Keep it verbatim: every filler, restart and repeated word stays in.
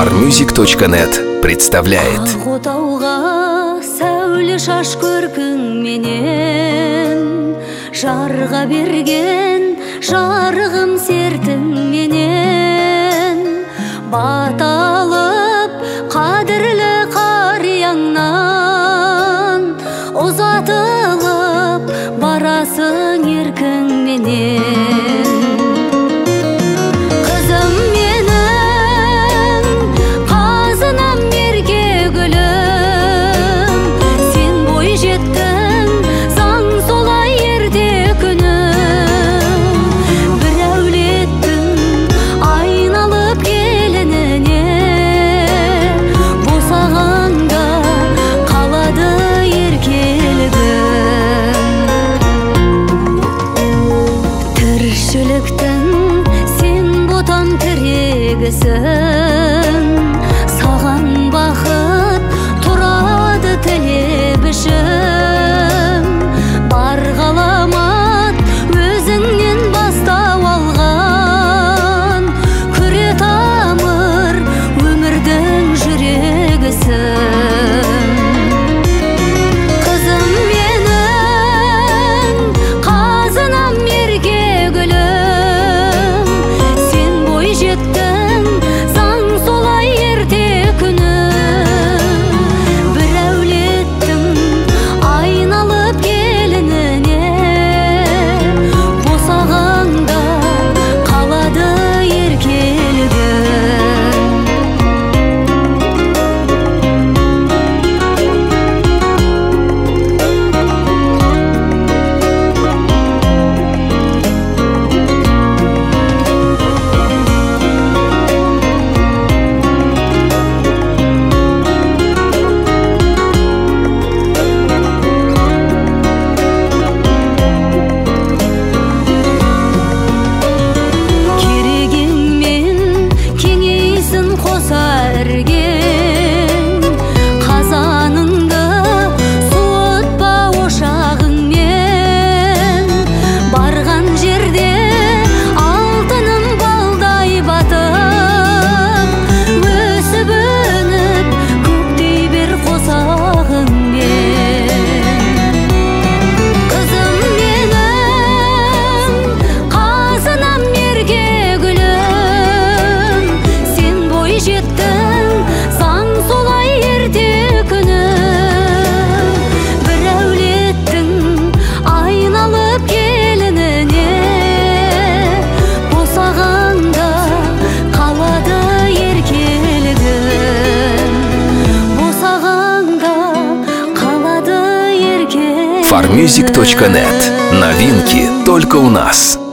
фармьюзик точка нет представляет. Отауға сәуле шаш көркіңменен, жарға берген жарығым сертіңменен, баталып қадірлі қарияңнан, ұзатылып барасың еркіңменен. Саған бақыт тұрады тілебішім, бар ғаламат өзіңнен бастау алған, күре тамыр өмірдің жүрегісің. Қызым менің, қазынам ерке гүлім, сен бой жеттің фармьюзик точка нет. Новинки только у нас.